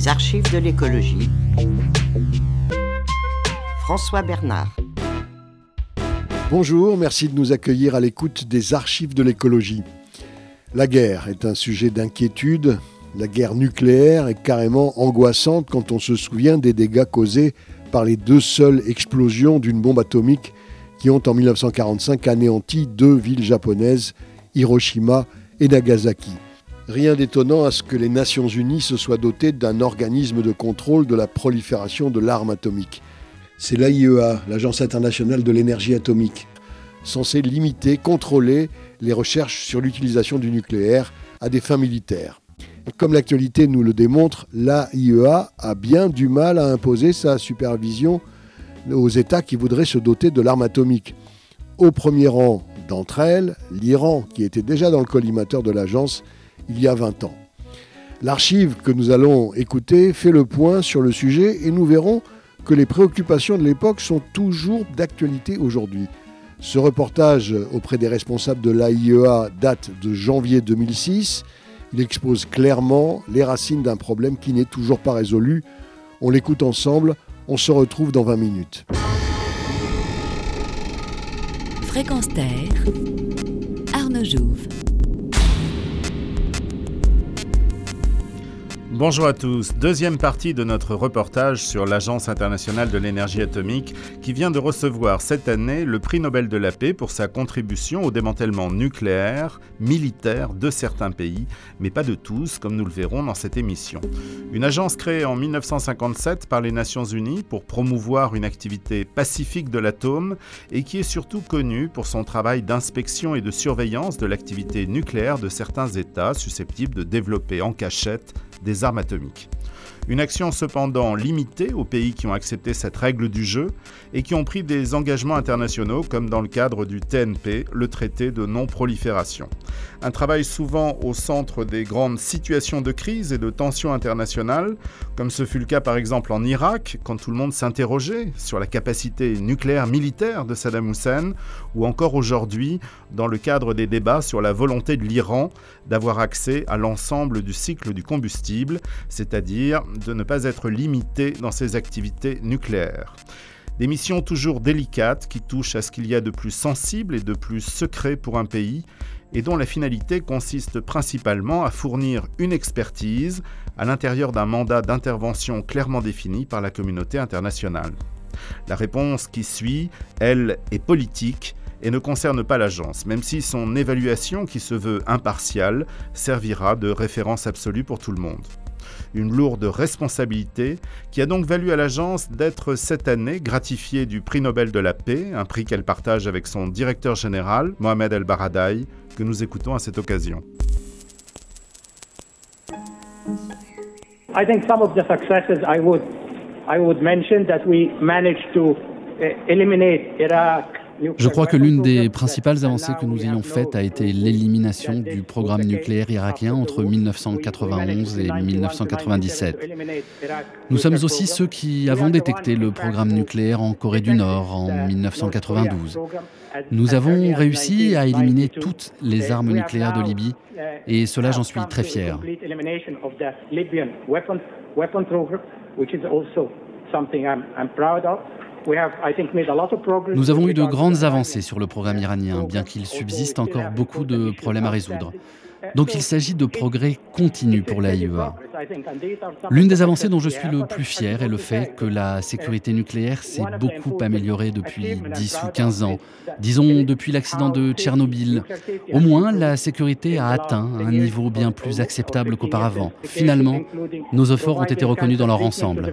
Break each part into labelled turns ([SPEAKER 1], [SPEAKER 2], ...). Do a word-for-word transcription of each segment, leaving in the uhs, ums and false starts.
[SPEAKER 1] Les archives de l'écologie. François Bernard.
[SPEAKER 2] Bonjour, merci de nous accueillir à l'écoute des archives de l'écologie. La guerre est un sujet d'inquiétude. La guerre nucléaire est carrément angoissante quand on se souvient des dégâts causés par les deux seules explosions d'une bombe atomique qui ont en dix-neuf cent quarante-cinq anéanti deux villes japonaises, Hiroshima et Nagasaki. Rien d'étonnant à ce que les Nations Unies se soient dotées d'un organisme de contrôle de la prolifération de l'arme atomique. C'est l'A I E A, l'Agence internationale de l'énergie atomique, censée limiter, contrôler les recherches sur l'utilisation du nucléaire à des fins militaires. Comme l'actualité nous le démontre, l'A I E A a bien du mal à imposer sa supervision aux États qui voudraient se doter de l'arme atomique. Au premier rang d'entre elles, l'Iran, qui était déjà dans le collimateur de l'agence il y a vingt ans. L'archive que nous allons écouter fait le point sur le sujet et nous verrons que les préoccupations de l'époque sont toujours d'actualité aujourd'hui. Ce reportage auprès des responsables de l'A I E A date de janvier deux mille six. Il expose clairement les racines d'un problème qui n'est toujours pas résolu. On l'écoute ensemble, on se retrouve dans vingt minutes.
[SPEAKER 3] Fréquence Terre, Arnaud Jouve.
[SPEAKER 4] Bonjour à tous, deuxième partie de notre reportage sur l'Agence internationale de l'énergie atomique qui vient de recevoir cette année le prix Nobel de la paix pour sa contribution au démantèlement nucléaire, militaire de certains pays, mais pas de tous, comme nous le verrons dans cette émission. Une agence créée en dix-neuf cent cinquante-sept par les Nations Unies pour promouvoir une activité pacifique de l'atome et qui est surtout connue pour son travail d'inspection et de surveillance de l'activité nucléaire de certains États susceptibles de développer en cachette des armes atomiques. Une action cependant limitée aux pays qui ont accepté cette règle du jeu et qui ont pris des engagements internationaux comme dans le cadre du T N P, le traité de non-prolifération. Un travail souvent au centre des grandes situations de crise et de tensions internationales, comme ce fut le cas par exemple en Irak, quand tout le monde s'interrogeait sur la capacité nucléaire militaire de Saddam Hussein, ou encore aujourd'hui dans le cadre des débats sur la volonté de l'Iran d'avoir accès à l'ensemble du cycle du combustible, c'est-à-dire de ne pas être limité dans ses activités nucléaires. Des missions toujours délicates qui touchent à ce qu'il y a de plus sensible et de plus secret pour un pays et dont la finalité consiste principalement à fournir une expertise à l'intérieur d'un mandat d'intervention clairement défini par la communauté internationale. La réponse qui suit, elle, est politique et ne concerne pas l'agence, même si son évaluation, qui se veut impartiale, servira de référence absolue pour tout le monde. Une lourde responsabilité qui a donc valu à l'agence d'être cette année gratifiée du prix Nobel de la paix, un prix qu'elle partage avec son directeur général, Mohamed El-Baradei, que nous écoutons à cette occasion.
[SPEAKER 5] I think some of the successes I would I would mention that we managed to eliminate Iraq.
[SPEAKER 6] Je crois que l'une des principales avancées que nous ayons faites a été l'élimination du programme nucléaire irakien entre dix-neuf cent quatre-vingt-onze et dix-neuf cent quatre-vingt-dix-sept. Nous sommes aussi ceux qui avons détecté le programme nucléaire en Corée du Nord en dix-neuf cent quatre-vingt-douze. Nous avons réussi à éliminer toutes les armes nucléaires de Libye et cela, j'en suis très fier. Nous avons eu de grandes avancées sur le programme iranien, bien qu'il subsiste encore beaucoup de problèmes à résoudre. Donc il s'agit de progrès continus pour l'A I E A. L'une des avancées dont je suis le plus fier est le fait que la sécurité nucléaire s'est beaucoup améliorée depuis dix ou quinze ans. Disons depuis l'accident de Tchernobyl. Au moins, la sécurité a atteint un niveau bien plus acceptable qu'auparavant. Finalement, nos efforts ont été reconnus dans leur ensemble.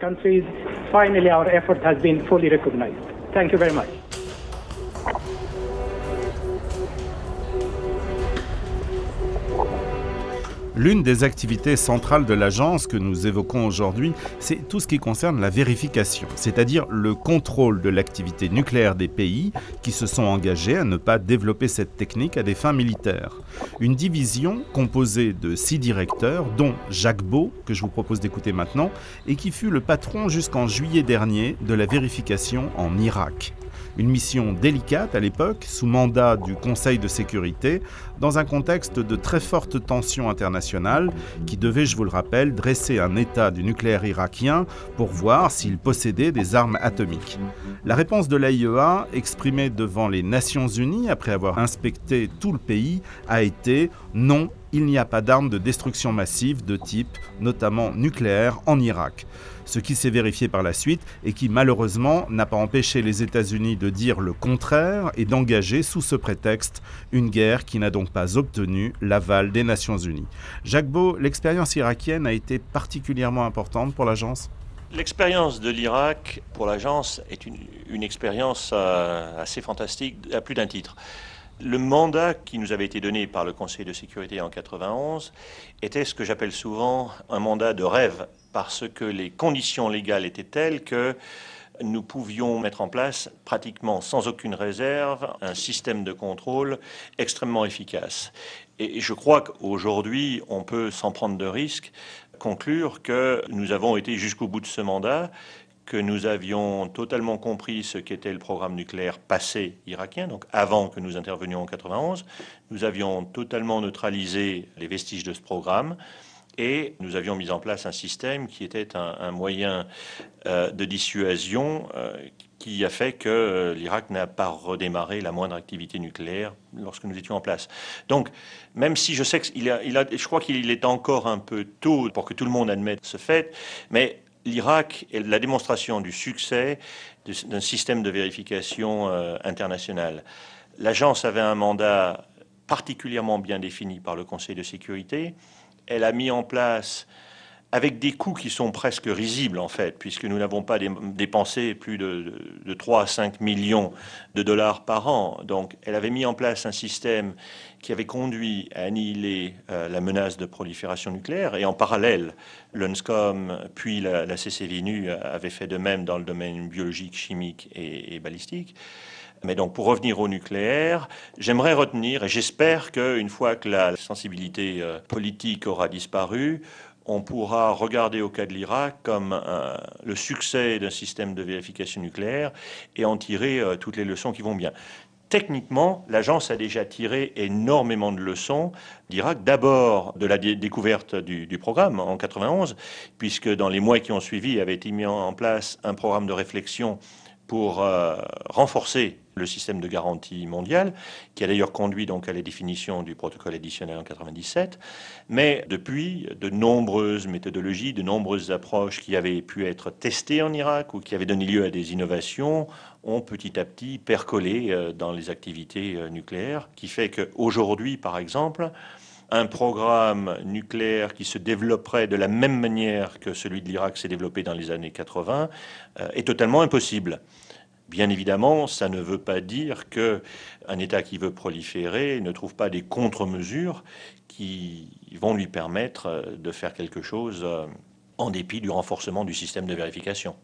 [SPEAKER 4] L'une des activités centrales de l'agence que nous évoquons aujourd'hui, c'est tout ce qui concerne la vérification, c'est-à-dire le contrôle de l'activité nucléaire des pays qui se sont engagés à ne pas développer cette technique à des fins militaires. Une division composée de six directeurs, dont Jacques Beau, que je vous propose d'écouter maintenant, et qui fut le patron jusqu'en juillet dernier de la vérification en Irak. Une mission délicate à l'époque, sous mandat du Conseil de sécurité, dans un contexte de très forte tension internationale qui devait, je vous le rappelle, dresser un état du nucléaire irakien pour voir s'il possédait des armes atomiques. La réponse de l'A I E A, exprimée devant les Nations Unies après avoir inspecté tout le pays, a été « non, il n'y a pas d'armes de destruction massive de type, notamment nucléaire, en Irak ». Ce qui s'est vérifié par la suite et qui malheureusement n'a pas empêché les États-Unis de dire le contraire et d'engager sous ce prétexte une guerre qui n'a donc pas obtenu l'aval des Nations Unies. Jacques Beau, l'expérience irakienne a été particulièrement importante pour l'agence ?
[SPEAKER 7] L'expérience de l'Irak pour l'agence est une, une expérience euh, assez fantastique à plus d'un titre. Le mandat qui nous avait été donné par le Conseil de sécurité en quatre-vingt-onze était ce que j'appelle souvent un mandat de rêve, parce que les conditions légales étaient telles que nous pouvions mettre en place pratiquement sans aucune réserve un système de contrôle extrêmement efficace. Et je crois qu'aujourd'hui, on peut, sans prendre de risques, conclure que nous avons été jusqu'au bout de ce mandat, que nous avions totalement compris ce qu'était le programme nucléaire passé irakien, donc avant que nous intervenions en quatre-vingt-onze. Nous avions totalement neutralisé les vestiges de ce programme et nous avions mis en place un système qui était un, un moyen euh, de dissuasion euh, qui a fait que euh, l'Irak n'a pas redémarré la moindre activité nucléaire lorsque nous étions en place. Donc, même si je sais qu'il a, il a, je crois qu'il est encore un peu tôt pour que tout le monde admette ce fait, mais l'Irak est la démonstration du succès d'un système de vérification euh, international. L'agence avait un mandat particulièrement bien défini par le Conseil de sécurité. Elle a mis en place, avec des coûts qui sont presque risibles en fait, puisque nous n'avons pas dépensé plus de, de, de trois à cinq millions de dollars par an. Donc elle avait mis en place un système qui avait conduit à annihiler euh, la menace de prolifération nucléaire. Et en parallèle, l'UNSCOM puis la, la C C V N U avaient fait de même dans le domaine biologique, chimique et, et balistique. Mais donc, pour revenir au nucléaire, j'aimerais retenir, et j'espère qu'une fois que la sensibilité euh, politique aura disparu, on pourra regarder au cas de l'Irak comme un, le succès d'un système de vérification nucléaire et en tirer euh, toutes les leçons qui vont bien. Techniquement, l'agence a déjà tiré énormément de leçons d'Irak. D'abord, de la dé- découverte du, du programme en quatre-vingt-onze, puisque dans les mois qui ont suivi, avait été mis en place un programme de réflexion pour euh, renforcer le système de garantie mondiale, qui a d'ailleurs conduit donc à la définition du protocole additionnel en quatre-vingt-dix-sept. Mais depuis, de nombreuses méthodologies, de nombreuses approches qui avaient pu être testées en Irak ou qui avaient donné lieu à des innovations ont petit à petit percolé euh, dans les activités euh, nucléaires, qui fait qu'aujourd'hui, par exemple, un programme nucléaire qui se développerait de la même manière que celui de l'Irak s'est développé dans les années quatre-vingts euh, est totalement impossible. Bien évidemment, ça ne veut pas dire qu'un État qui veut proliférer ne trouve pas des contre-mesures qui vont lui permettre de faire quelque chose en dépit du renforcement du système de vérification.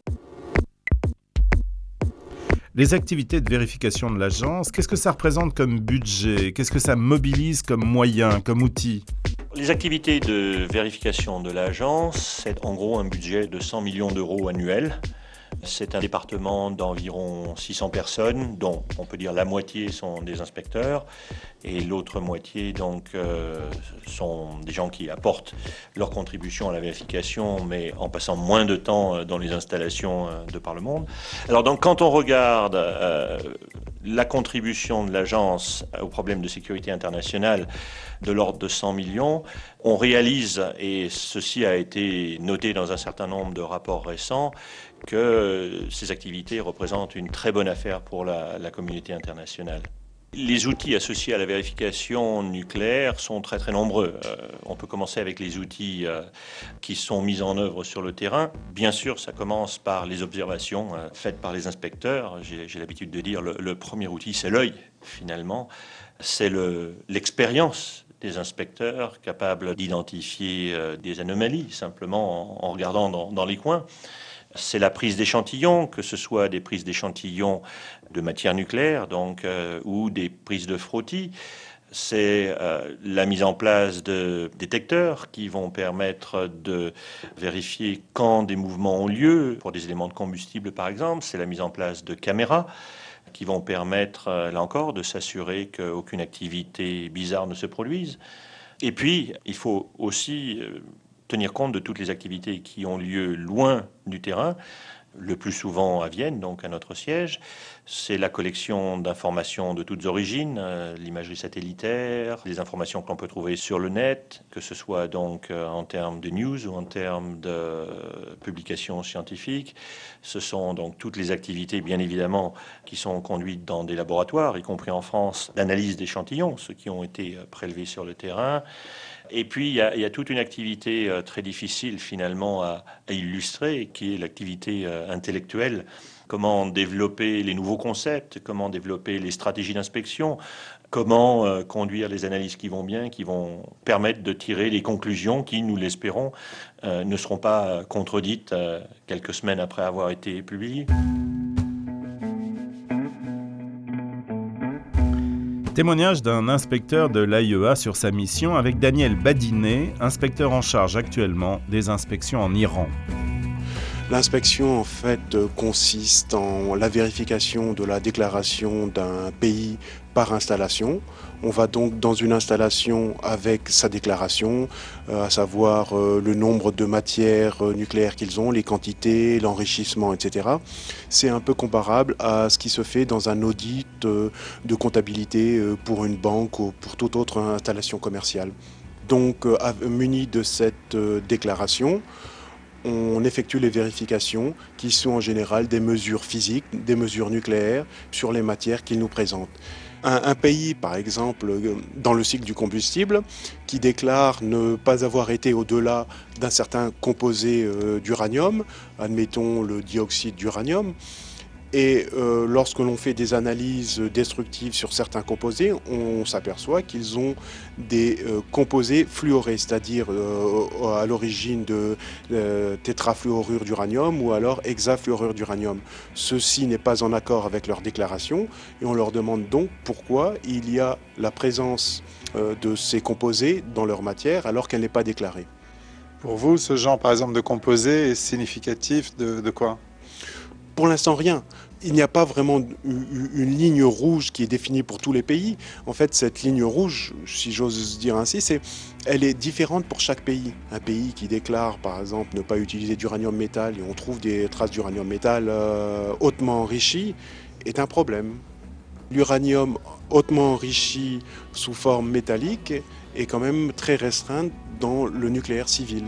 [SPEAKER 4] Les activités de vérification de l'agence, qu'est-ce que ça représente comme budget ? Qu'est-ce que ça mobilise comme moyen, comme outil ?
[SPEAKER 7] Les activités de vérification de l'agence, c'est en gros un budget de cent millions d'euros annuels. C'est un département d'environ six cents personnes, dont on peut dire la moitié sont des inspecteurs et l'autre moitié donc euh, sont des gens qui apportent leur contribution à la vérification, mais en passant moins de temps dans les installations de par le monde. Alors donc quand on regarde euh, la contribution de l'agence au problème de sécurité internationale de l'ordre de cent millions, on réalise, et ceci a été noté dans un certain nombre de rapports récents, que ces activités représentent une très bonne affaire pour la, la communauté internationale. Les outils associés à la vérification nucléaire sont très très nombreux. Euh, on peut commencer avec les outils euh, qui sont mis en œuvre sur le terrain. Bien sûr, ça commence par les observations euh, faites par les inspecteurs. J'ai, j'ai l'habitude de dire le, le premier outil, c'est l'œil, finalement. C'est le, l'expérience des inspecteurs capables d'identifier euh, des anomalies, simplement en, en regardant dans, dans les coins. C'est la prise d'échantillons, que ce soit des prises d'échantillons de matière nucléaire, donc, euh, ou des prises de frottis. C'est euh, la mise en place de détecteurs qui vont permettre de vérifier quand des mouvements ont lieu, pour des éléments de combustible par exemple. C'est la mise en place de caméras qui vont permettre, là encore, de s'assurer qu'aucune activité bizarre ne se produise. Et puis, il faut aussi tenir compte de toutes les activités qui ont lieu loin du terrain, le plus souvent à Vienne, donc à notre siège. C'est la collection d'informations de toutes origines, euh, l'imagerie satellitaire, les informations que l'on peut trouver sur le net, que ce soit donc euh, en termes de news ou en termes de euh, publications scientifiques. Ce sont donc toutes les activités, bien évidemment, qui sont conduites dans des laboratoires, y compris en France, d'analyse d'échantillons, ceux qui ont été euh, prélevés sur le terrain. Et puis, il y a, il y a toute une activité euh, très difficile, finalement, à, à illustrer, qui est l'activité euh, intellectuelle. Comment développer les nouveaux concepts, comment développer les stratégies d'inspection, comment euh, conduire les analyses qui vont bien, qui vont permettre de tirer les conclusions qui, nous l'espérons, euh, ne seront pas contredites euh, quelques semaines après avoir été publiées.
[SPEAKER 4] Témoignage d'un inspecteur de l'A I E A sur sa mission avec Daniel Badinet, inspecteur en charge actuellement des inspections en Iran.
[SPEAKER 8] L'inspection, en fait, consiste en la vérification de la déclaration d'un pays par installation. On va donc dans une installation avec sa déclaration, euh, à savoir euh, le nombre de matières euh, nucléaires qu'ils ont, les quantités, l'enrichissement, et cetera. C'est un peu comparable à ce qui se fait dans un audit euh, de comptabilité euh, pour une banque ou pour toute autre installation commerciale. Donc, euh, muni de cette euh, déclaration, on effectue les vérifications qui sont en général des mesures physiques, des mesures nucléaires sur les matières qu'ils nous présentent. Un, un pays, par exemple, dans le cycle du combustible, qui déclare ne pas avoir été au-delà d'un certain composé euh, d'uranium, admettons le dioxyde d'uranium, et euh, lorsque l'on fait des analyses destructives sur certains composés, on s'aperçoit qu'ils ont des euh, composés fluorés, c'est-à-dire euh, à l'origine de euh, tétrafluorure d'uranium ou alors hexafluorure d'uranium. Ceci n'est pas en accord avec leur déclaration et on leur demande donc pourquoi il y a la présence euh, de ces composés dans leur matière alors qu'elle n'est pas déclarée.
[SPEAKER 9] Pour vous, ce genre par exemple de composé est significatif de, de quoi ?
[SPEAKER 8] Pour l'instant, rien. Il n'y a pas vraiment une ligne rouge qui est définie pour tous les pays. En fait, cette ligne rouge, si j'ose dire ainsi, c'est, elle est différente pour chaque pays. Un pays qui déclare, par exemple, ne pas utiliser d'uranium métal et on trouve des traces d'uranium métal euh, hautement enrichi, est un problème. L'uranium hautement enrichi sous forme métallique est quand même très restreint dans le nucléaire civil.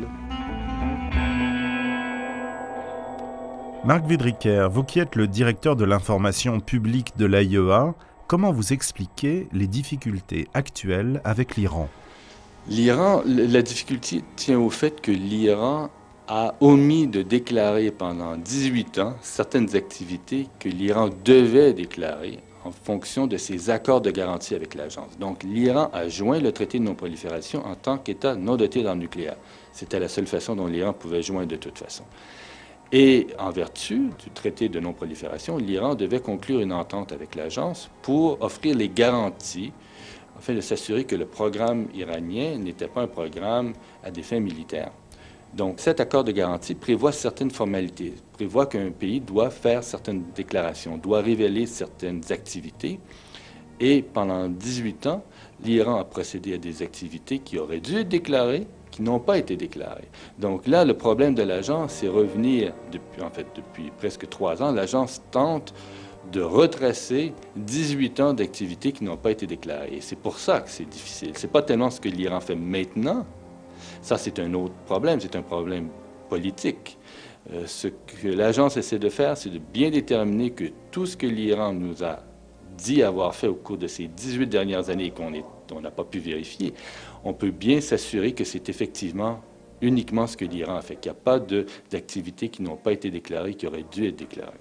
[SPEAKER 4] Marc Widriker, vous qui êtes le directeur de l'information publique de l'A I E A, comment vous expliquez les difficultés actuelles avec l'Iran ?
[SPEAKER 10] L'Iran, la difficulté tient au fait que l'Iran a omis de déclarer pendant dix-huit ans certaines activités que l'Iran devait déclarer en fonction de ses accords de garantie avec l'agence. Donc l'Iran a joint le traité de non-prolifération en tant qu'État non doté d'armes nucléaires. C'était la seule façon dont l'Iran pouvait joindre de toute façon. Et en vertu du traité de non-prolifération, l'Iran devait conclure une entente avec l'agence pour offrir les garanties, afin de s'assurer que le programme iranien n'était pas un programme à des fins militaires. Donc cet accord de garantie prévoit certaines formalités, prévoit qu'un pays doit faire certaines déclarations, doit révéler certaines activités. Et pendant dix-huit ans, l'Iran a procédé à des activités qui auraient dû être déclarées, qui n'ont pas été déclarées. Donc là, le problème de l'agence, c'est revenir, depuis, en fait, depuis presque trois ans, l'agence tente de retracer dix-huit ans d'activités qui n'ont pas été déclarées. Et c'est pour ça que c'est difficile. C'est pas tellement ce que l'Iran fait maintenant. Ça, c'est un autre problème, c'est un problème politique. Euh, ce que l'agence essaie de faire, c'est de bien déterminer que tout ce que l'Iran nous a dit avoir fait au cours de ces dix-huit dernières années et qu'on est on n'a pas pu vérifier, on peut bien s'assurer que c'est effectivement uniquement ce que l'Iran a fait, qu'il n'y a pas de, d'activités qui n'ont pas été déclarées, qui auraient dû être déclarées.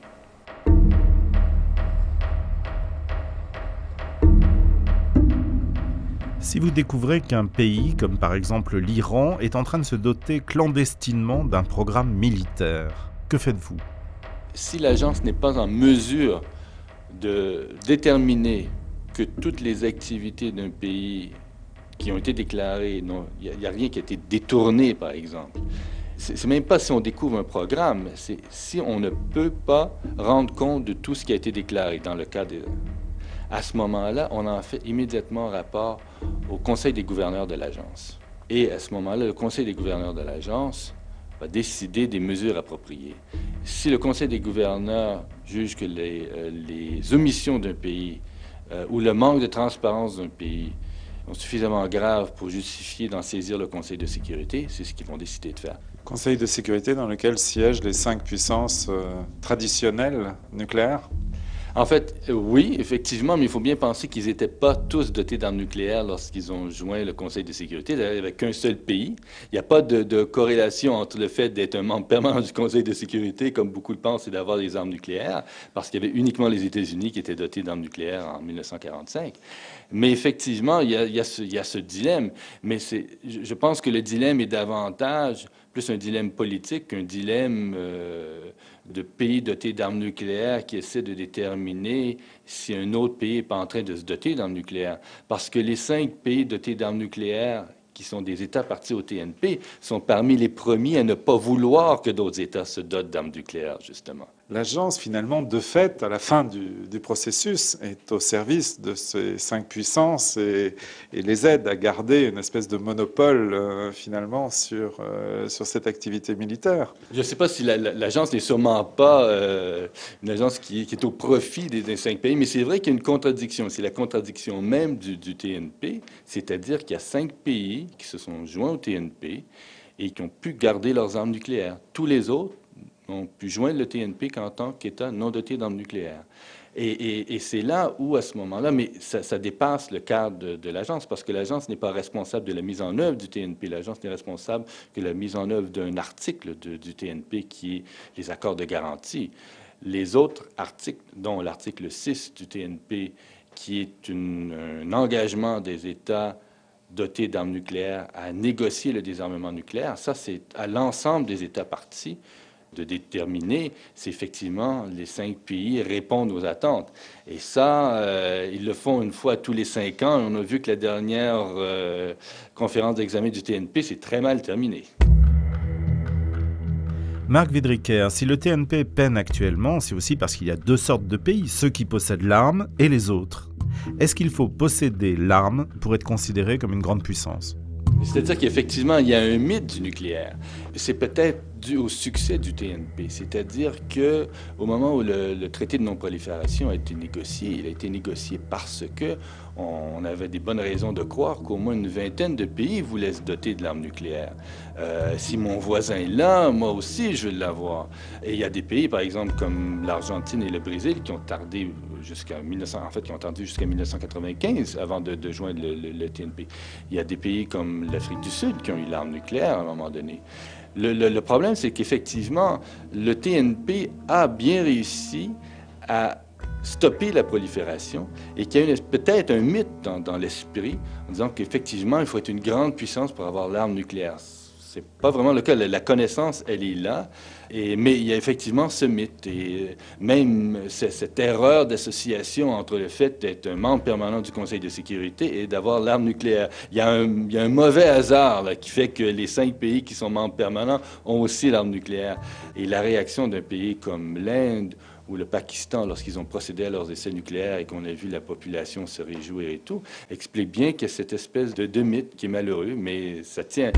[SPEAKER 4] Si vous découvrez qu'un pays, comme par exemple l'Iran, est en train de se doter clandestinement d'un programme militaire, que faites-vous ?
[SPEAKER 10] Si l'agence n'est pas en mesure de déterminer que toutes les activités d'un pays qui ont été déclarées, il n'y a, a rien qui a été détourné, par exemple. c'est même pas si on découvre un programme, c'est si on ne peut pas rendre compte de tout ce qui a été déclaré dans le cas des... À ce moment-là, on en fait immédiatement rapport au Conseil des gouverneurs de l'agence. Et à ce moment-là, le Conseil des gouverneurs de l'agence va décider des mesures appropriées. Si le Conseil des gouverneurs juge que les, euh, les omissions d'un pays euh, ou le manque de transparence d'un pays sont suffisamment graves pour justifier d'en saisir le Conseil de sécurité, c'est ce qu'ils vont décider de faire.
[SPEAKER 9] Conseil de sécurité dans lequel siègent les cinq puissances euh, traditionnelles nucléaires?
[SPEAKER 10] En fait, oui, effectivement, mais il faut bien penser qu'ils n'étaient pas tous dotés d'armes nucléaires lorsqu'ils ont joint le Conseil de sécurité. D'ailleurs, il n'y avait qu'un seul pays. Il n'y a pas de, de corrélation entre le fait d'être un membre permanent du Conseil de sécurité, comme beaucoup le pensent, et d'avoir des armes nucléaires, parce qu'il y avait uniquement les États-Unis qui étaient dotés d'armes nucléaires en mille neuf cent quarante-cinq. Mais effectivement, il y a, il y a, ce, il y a ce dilemme. Mais c'est, je pense que le dilemme est davantage plus un dilemme politique qu'un dilemme euh, de pays dotés d'armes nucléaires qui essaie de déterminer si un autre pays n'est pas en train de se doter d'armes nucléaires. Parce que les cinq pays dotés d'armes nucléaires, qui sont des États partis au T N P, sont parmi les premiers à ne pas vouloir que d'autres États se dotent d'armes nucléaires, justement.
[SPEAKER 9] L'agence, finalement, de fait, à la fin du, du processus, est au service de ces cinq puissances et, et les aide à garder une espèce de monopole, euh, finalement, sur, euh, sur cette activité militaire.
[SPEAKER 10] Je ne sais pas si la, la, l'agence n'est sûrement pas euh, une agence qui, qui est au profit des, des cinq pays, mais c'est vrai qu'il y a une contradiction. C'est la contradiction même du, du T N P, c'est-à-dire qu'il y a cinq pays qui se sont joints au T N P et qui ont pu garder leurs armes nucléaires. Tous les autres ont pu joindre le T N P qu'en tant qu'État non doté d'armes nucléaires. Et, et, et c'est là où, à ce moment-là, mais ça, ça dépasse le cadre de, de l'agence, parce que l'agence n'est pas responsable de la mise en œuvre du T N P. L'agence n'est responsable que de la mise en œuvre d'un article de, du T N P qui est les accords de garantie. Les autres articles, dont l'article six du T N P, qui est une, un engagement des États dotés d'armes nucléaires à négocier le désarmement nucléaire, ça, c'est à l'ensemble des États partis de déterminer si effectivement les cinq pays répondent aux attentes. Et ça, euh, ils le font une fois tous les cinq ans. On a vu que la dernière euh, conférence d'examen du T N P s'est très mal terminée.
[SPEAKER 4] Marc Widriker, si le T N P peine actuellement, c'est aussi parce qu'il y a deux sortes de pays, ceux qui possèdent l'arme et les autres. Est-ce qu'il faut posséder l'arme pour être considéré comme une grande puissance?
[SPEAKER 10] C'est-à-dire qu'effectivement, il y a un mythe du nucléaire. C'est peut-être dû au succès du T N P. C'est-à-dire qu'au moment où le, le traité de non-prolifération a été négocié, il a été négocié parce que on avait des bonnes raisons de croire qu'au moins une vingtaine de pays voulaient se doter de l'arme nucléaire. Euh, si mon voisin est là, moi aussi, je veux l'avoir. Et il y a des pays, par exemple, comme l'Argentine et le Brésil, qui ont tardé jusqu'à mille neuf cents, en fait, qui ont attendu jusqu'à mille neuf cent quatre-vingt-quinze avant de, de joindre le, le, le T N P. Il y a des pays comme l'Afrique du Sud qui ont eu l'arme nucléaire à un moment donné. Le, le, le problème, c'est qu'effectivement, le T N P a bien réussi à stopper la prolifération et qu'il y a peut-être un mythe dans, dans l'esprit en disant qu'effectivement, il faut être une grande puissance pour avoir l'arme nucléaire. C'est pas vraiment le cas. La connaissance, elle est là. Et, mais il y a effectivement ce mythe. Et même cette erreur d'association entre le fait d'être un membre permanent du Conseil de sécurité et d'avoir l'arme nucléaire. Il y a un, il y a un mauvais hasard là, qui fait que les cinq pays qui sont membres permanents ont aussi l'arme nucléaire. Et la réaction d'un pays comme l'Inde ou le Pakistan, lorsqu'ils ont procédé à leurs essais nucléaires et qu'on a vu la population se réjouir et tout, explique bien qu'il y a cette espèce de, de mythe qui est malheureux, mais ça tient.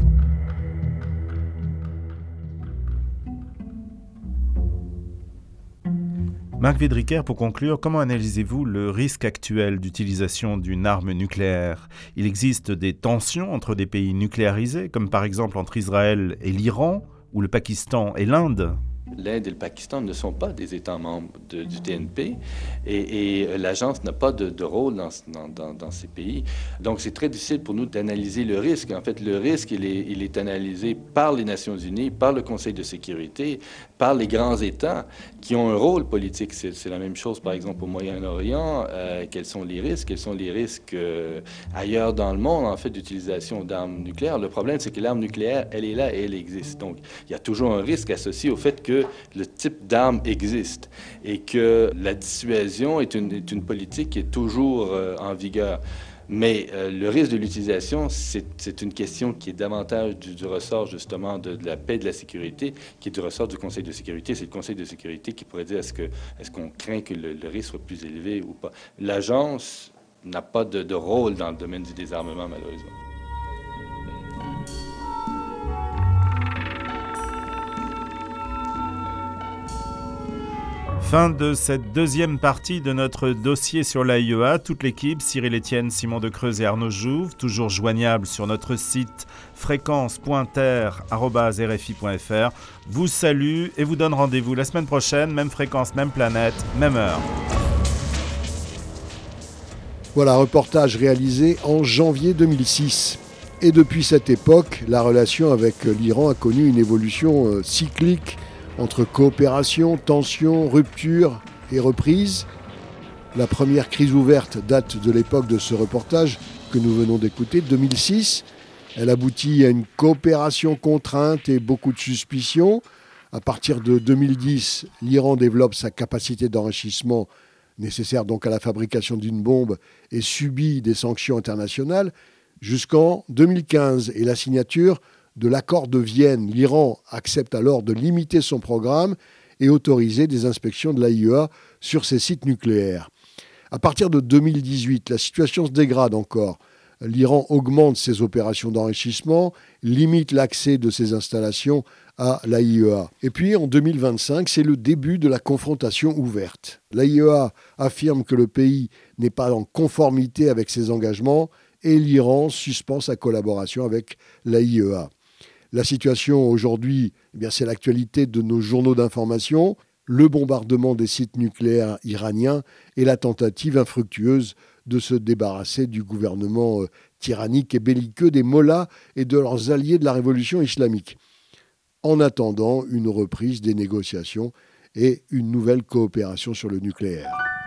[SPEAKER 4] Marc Widriker, pour conclure, comment analysez-vous le risque actuel d'utilisation d'une arme nucléaire? Il existe des tensions entre des pays nucléarisés, comme par exemple entre Israël et l'Iran, ou le Pakistan et l'Inde?
[SPEAKER 10] L'Inde et le Pakistan ne sont pas des États membres de, du T N P et, et l'agence n'a pas de, de rôle dans, dans, dans ces pays. Donc, c'est très difficile pour nous d'analyser le risque. En fait, le risque, il est, il est analysé par les Nations unies, par le Conseil de sécurité, par les grands États qui ont un rôle politique. C'est, c'est la même chose, par exemple, au Moyen-Orient. Euh, quels sont les risques? Quels sont les risques euh, ailleurs dans le monde, en fait, d'utilisation d'armes nucléaires? Le problème, c'est que l'arme nucléaire, elle est là et elle existe. Donc, il y a toujours un risque associé au fait que le type d'arme existe et que la dissuasion est une, est une politique qui est toujours euh, en vigueur. Mais euh, le risque de l'utilisation, c'est, c'est une question qui est davantage du, du ressort justement de, de la paix et de la sécurité, qui est du ressort du Conseil de sécurité. C'est le Conseil de sécurité qui pourrait dire est-ce, que, est-ce qu'on craint que le, le risque soit plus élevé ou pas. L'agence n'a pas de, de rôle dans le domaine du désarmement, malheureusement.
[SPEAKER 4] Fin de cette deuxième partie de notre dossier sur l'A I E A. Toute l'équipe, Cyril Etienne, Simon Decreuse et Arnaud Jouve, toujours joignables sur notre site fréquence point terre arobase r f i point f r, vous salue et vous donne rendez-vous la semaine prochaine, même fréquence, même planète, même heure.
[SPEAKER 2] Voilà, reportage réalisé en janvier deux mille six. Et depuis cette époque, la relation avec l'Iran a connu une évolution cyclique entre coopération, tension, rupture et reprise. La première crise ouverte date de l'époque de ce reportage que nous venons d'écouter, deux mille six. Elle aboutit à une coopération contrainte et beaucoup de suspicions. À partir de deux mille dix, l'Iran développe sa capacité d'enrichissement nécessaire donc à la fabrication d'une bombe et subit des sanctions internationales jusqu'en deux mille quinze et la signature de l'accord de Vienne. L'Iran accepte alors de limiter son programme et autoriser des inspections de l'A I E A sur ses sites nucléaires. À partir de deux mille dix-huit, la situation se dégrade encore. L'Iran augmente ses opérations d'enrichissement, limite l'accès de ses installations à l'A I E A. Et puis en deux mille vingt-cinq, c'est le début de la confrontation ouverte. L'A I E A affirme que le pays n'est pas en conformité avec ses engagements et l'Iran suspend sa collaboration avec l'A I E A. La situation aujourd'hui, eh bien, c'est l'actualité de nos journaux d'information, le bombardement des sites nucléaires iraniens et la tentative infructueuse de se débarrasser du gouvernement euh, tyrannique et belliqueux des mollahs et de leurs alliés de la révolution islamique. En attendant une reprise des négociations et une nouvelle coopération sur le nucléaire.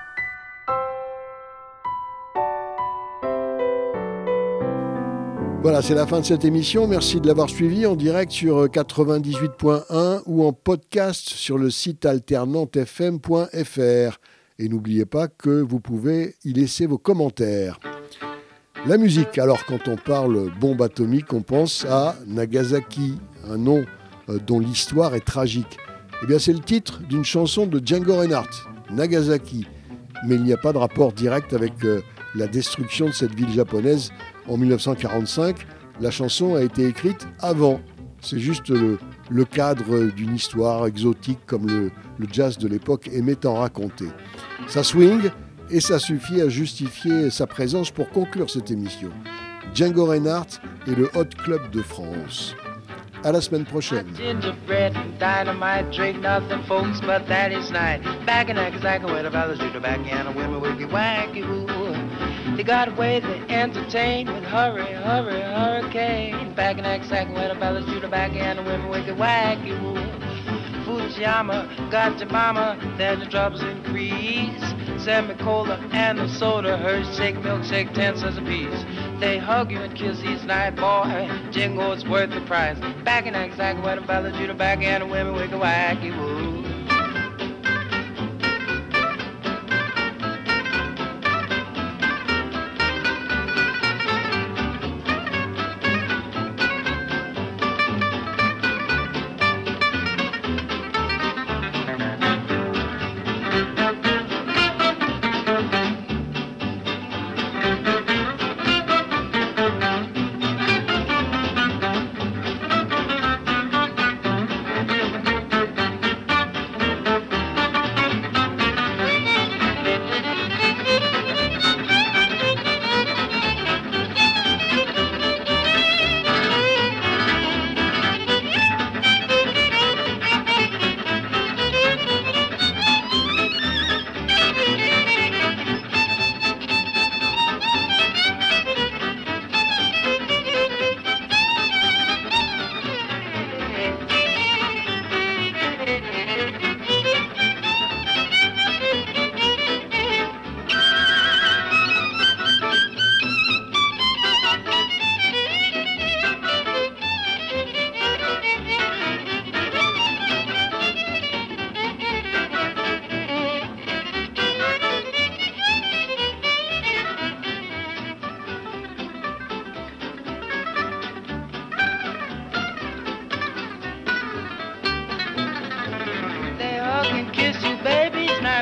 [SPEAKER 2] Voilà, c'est la fin de cette émission. Merci de l'avoir suivi en direct sur quatre-vingt-dix-huit point un ou en podcast sur le site alternante f m point f r. Et n'oubliez pas que vous pouvez y laisser vos commentaires. La musique, alors quand on parle bombe atomique, on pense à Nagasaki, un nom dont l'histoire est tragique. Eh bien, c'est le titre d'une chanson de Django Reinhardt, Nagasaki. Mais il n'y a pas de rapport direct avec la destruction de cette ville japonaise en dix-neuf cent quarante-cinq. La chanson a été écrite avant. C'est juste le, le cadre d'une histoire exotique comme le, le jazz de l'époque aimait en raconter. Ça swing et ça suffit à justifier sa présence pour conclure cette émission. Django Reinhardt et le Hot Club de France. À la semaine prochaine.
[SPEAKER 11] Gingerbread and dynamite, drink nothing, folks, but that is night. Back in Nagasaki, where the fellas do the backhand and women wiggy wacky woo. They got away to entertain with hurry, hurry, hurricane. Back in Nagasaki, where the fellas do the backhand and women wiggy wacky woo. Fujiyama got your mama, then the troubles increase. Semi-cola and the soda, Hershey shake, milkshake, ten cents a piece. They hug you and kiss each night, boy. Jingo's worth the price. Back in Nagasaki, where the fellas do the backhand and women wiggy wacky woo.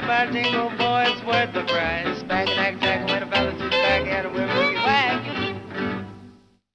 [SPEAKER 11] by dingo boys worth the price. Back in